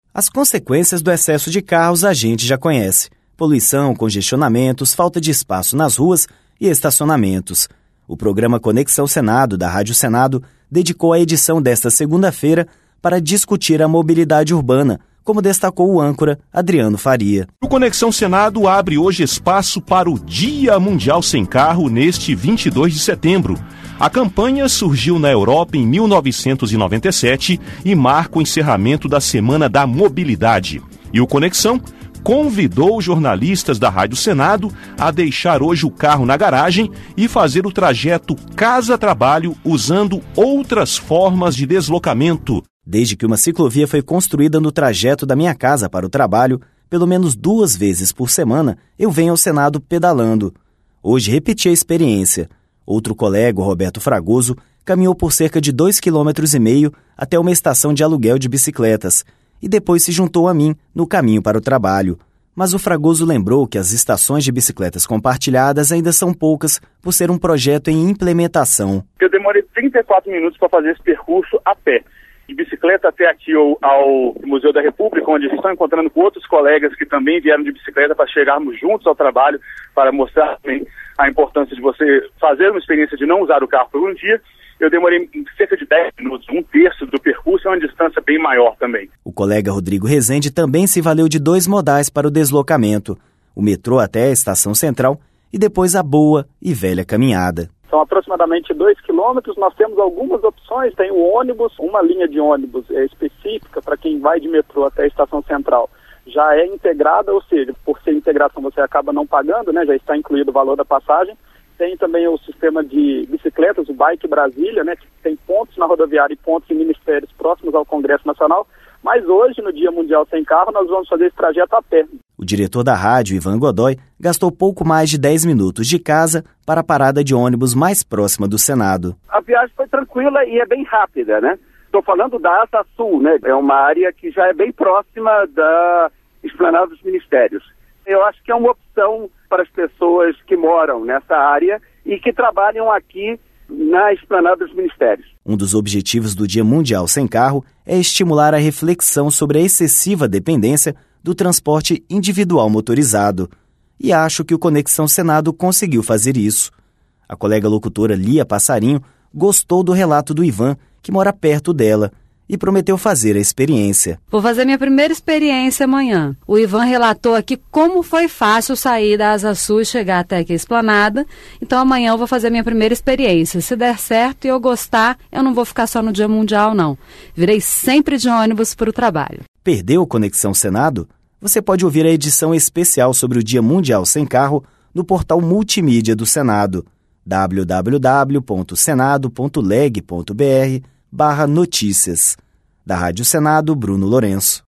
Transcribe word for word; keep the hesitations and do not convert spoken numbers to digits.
As consequências do excesso de carros a gente já conhece. Poluição, congestionamentos, falta de espaço nas ruas e estacionamentos. O programa Conexão Senado, da Rádio Senado, dedicou a edição desta segunda-feira para discutir a mobilidade urbana, como destacou o âncora Adriano Faria. O Conexão Senado abre hoje espaço para o Dia Mundial Sem Carro neste vinte e dois de setembro. A campanha surgiu na Europa em mil novecentos e noventa e sete e marca o encerramento da Semana da Mobilidade. E o Conexão convidou os jornalistas da Rádio Senado a deixar hoje o carro na garagem e fazer o trajeto casa-trabalho usando outras formas de deslocamento. Desde que uma ciclovia foi construída no trajeto da minha casa para o trabalho, pelo menos duas vezes por semana, eu venho ao Senado pedalando. Hoje repeti a experiência. Outro colega, o Roberto Fragoso, caminhou por cerca de dois quilômetros e meio até uma estação de aluguel de bicicletas e depois se juntou a mim no caminho para o trabalho. Mas o Fragoso lembrou que as estações de bicicletas compartilhadas ainda são poucas por ser um projeto em implementação. Eu demorei trinta e quatro minutos para fazer esse percurso a pé. De bicicleta até aqui ao, ao Museu da República, onde estou encontrando com outros colegas que também vieram de bicicleta para chegarmos juntos ao trabalho, para mostrar também a importância de você fazer uma experiência de não usar o carro por um dia. Eu demorei cerca de dez minutos, um terço do percurso, é uma distância bem maior também. O colega Rodrigo Rezende também se valeu de dois modais para o deslocamento, o metrô até a Estação Central e depois a boa e velha caminhada. São aproximadamente dois quilômetros, nós temos algumas opções, tem o ônibus, uma linha de ônibus é, específica para quem vai de metrô até a Estação Central. Já é integrada, ou seja, por ser integração você acaba não pagando, né? Já está incluído o valor da passagem. Tem também o sistema de bicicletas, o Bike Brasília, né, que tem pontos na rodoviária e pontos em ministérios próximos ao Congresso Nacional. Mas hoje, no Dia Mundial Sem Carro, nós vamos fazer esse trajeto a pé. O diretor da rádio, Ivan Godoy, gastou pouco mais de dez minutos de casa para a parada de ônibus mais próxima do Senado. A viagem foi tranquila e é bem rápida, né? Estou falando da Asa Sul, né? É uma área que já é bem próxima da Esplanada dos Ministérios. Eu acho que é uma opção para as pessoas que moram nessa área e que trabalham aqui na Esplanada dos Ministérios. Um dos objetivos do Dia Mundial Sem Carro é estimular a reflexão sobre a excessiva dependência do transporte individual motorizado. E acho que o Conexão Senado conseguiu fazer isso. A colega locutora Lia Passarinho gostou do relato do Ivan, que mora perto dela, e prometeu fazer a experiência. Vou fazer minha primeira experiência amanhã. O Ivan relatou aqui como foi fácil sair da Asa Sul e chegar até aqui a Esplanada. Então amanhã eu vou fazer minha primeira experiência. Se der certo e eu gostar, eu não vou ficar só no Dia Mundial, não. Virei sempre de ônibus para o trabalho. Perdeu o Conexão Senado? Você pode ouvir a edição especial sobre o Dia Mundial Sem Carro no portal multimídia do Senado, w w w ponto senado ponto leg ponto b r barra notícias. Da Rádio Senado, Bruno Lourenço.